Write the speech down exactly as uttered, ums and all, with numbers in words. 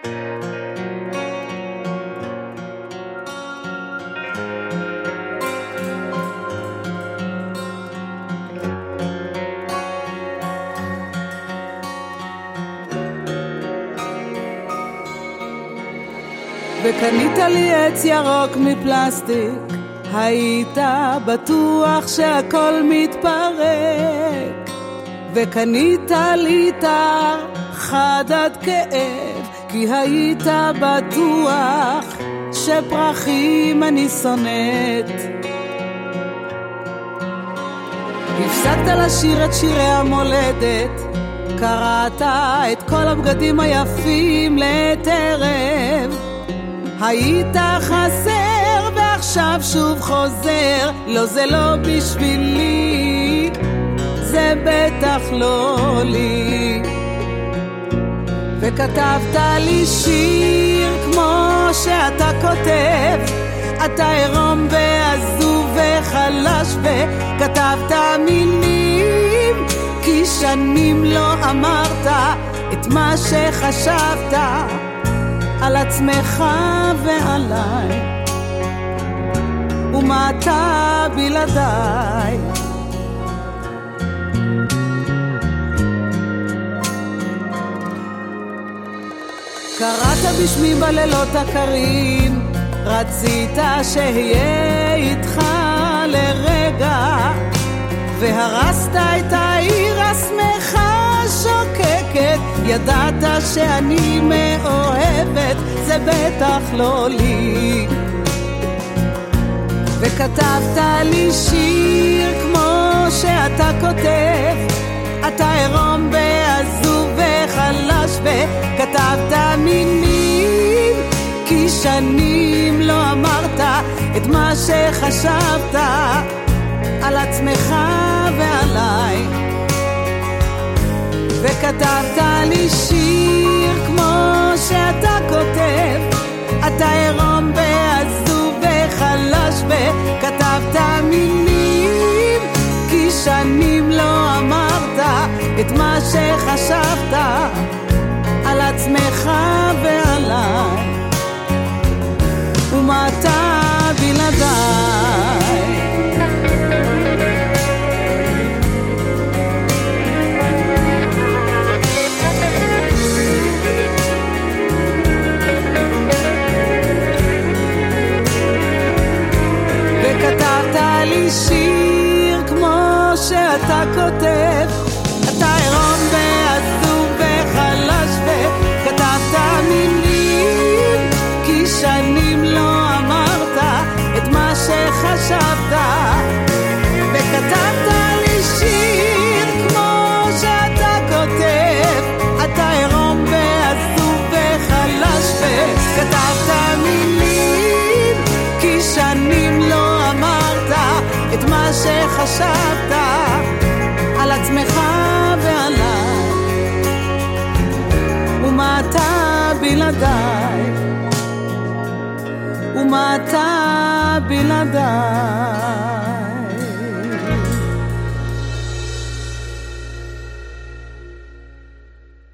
וקנית לי עץ ירוק מפלסטיק, היית בטוח שהכל מתפרק. וקנית לי תר חד עד כאב, כי היית בטוח שפרחים אני שונאת. הפסקת לשיר את שירי המולדת, קראת את כל הבגדים היפים לעת ערב. היית חסר ועכשיו שוב חוזר, לא זה לא בשבילי, זה בטח לא לי. וכתבת לי שיר כמו שאתה כותב, אתה עירום ועזוב וחלש, וכתבת מילים כי שנים לא אמרת את מה שחשבת על עצמך ועליי, ומה אתה בלעדיי. קראת בשמי בלילות הקרים, רצית שאהיה איתך לרגע, והרסת את העיר השמחה שוקקת. ידעת שאני מאוהבת, זה בטח לא לי. וכתבת לי שיר כמו שאתה כותב, אתה עירום ועזוב וחלש, וכתבת מילים כי שנים לא אמרת את מה שחשבת על עצמך ועליי. וכתבת לי שיר כמו שאתה כותב, אתה עירום ועזוב וחלש, וכתבת מילים כי שנים לא אמרת את מה שחשבת על עצמך ועליי, ומה אתה בלעדיי. וכתבת לי שיר כמו שאתה כותב, אתה עירום ועזוב וחלש, וכתבת מילים כי שנים לא אמרת את מה שחשבת. וכתבת לי שיר כמו שאתה כותב, אתה עירום ועזוב וחלש, וכתבת מילים כי שנים לא אמרת את מה שחשבת על עצמך ועליי, ומה אתה בלעדיי, ומה אתה בלעדיי.